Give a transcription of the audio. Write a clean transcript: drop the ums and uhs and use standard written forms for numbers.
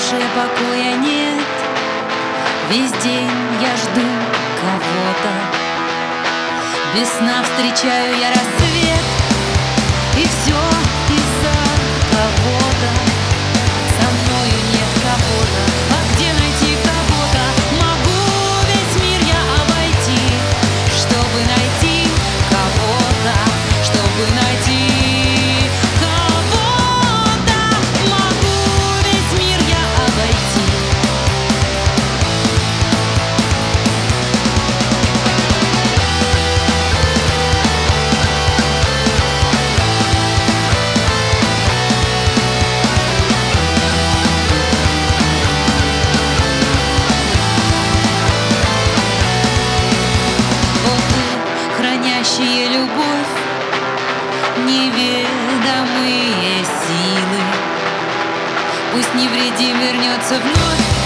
душе покоя нет. Весь день я жду кого-то, без сна встречаю я рассвет. И все из-за кого-то, со мною нет кого-то. А где найти кого-то? Могу весь мир я обойти, чтобы найти кого-то, чтобы найти кого-то. Могу весь мир я обойти. Хранящие любовь, неведомые силы, пусть невредим вернется вновь.